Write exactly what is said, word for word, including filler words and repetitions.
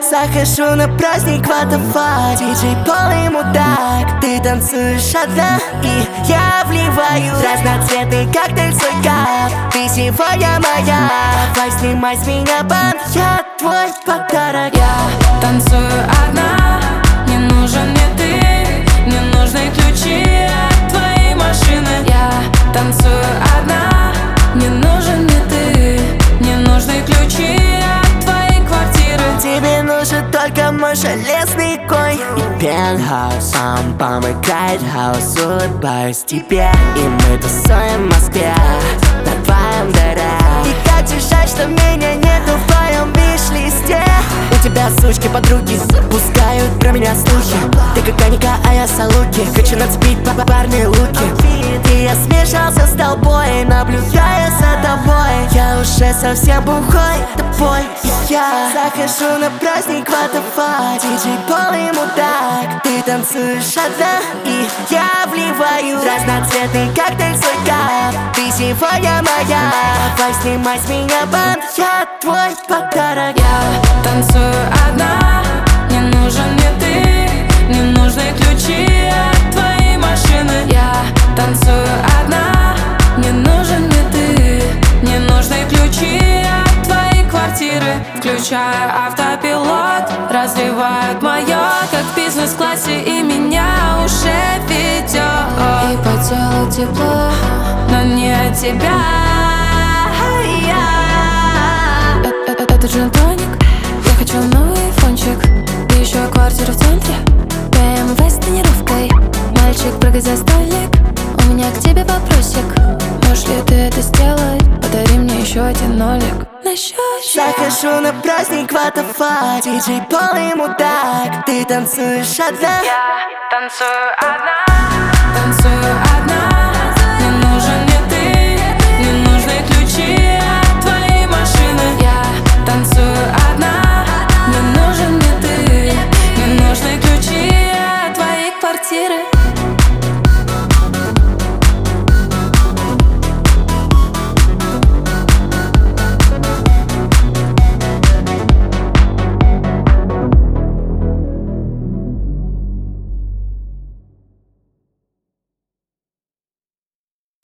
Захожу на праздник Ватафа, диджей полный мудак. Ты танцуешь одна, и я вливаю разноцветный коктейль в свой кап. Ты сегодня моя, давай снимай с меня бант, я твой подарок. Я танцую одна, не нужен мне ты, не нужны ключи от твоей машины. Я танцую одна, не нужен мне ты, не нужны ключи от твоей квартиры. Тебе нужен только мой железный конь и пентхаус. Сам помогает хаос, улыбаюсь тебе, и мы тусуем в Москве на твоем дыре. И как же жаль, что меня нету в твоем виш-листе. У тебя сучки подруги пускают про меня слухи. Ты как Аника, а я Салуки. Хочу нацепить парные луки. И я смешался с толпой, наблюдая за тобой. Я уже совсем бухой, тобой и я. Захожу на праздник Ватафа, диджей полный мудак. Ты танцуешь одна, и я вливаю разноцветный коктейль в свой кап. Ты сегодня моя, давай снимай с меня бант, я твой подарок. Я танцую одна, не нужен мне ты, не нужны ключи от твоей машины. Я танцую одна, не нужен мне ты, не нужны ключи от твоей квартиры. Включаю автопилот, развивают моё, как в бизнес-классе, и меня уже ведет. И по телу тепло, но не от тебя. Это джин-тоник, я хочу новый айфончик. И еще квартира в центре, бэ эм вэ с тонировкой. Мальчик, прыгай за столик, у меня к тебе вопросик. Можешь ли ты это сделать? Подари мне еще один нолик на счетчик. Захожу на праздник Ватафа, диджей полный мудак. Ты танцуешь одна, Я танцую одна.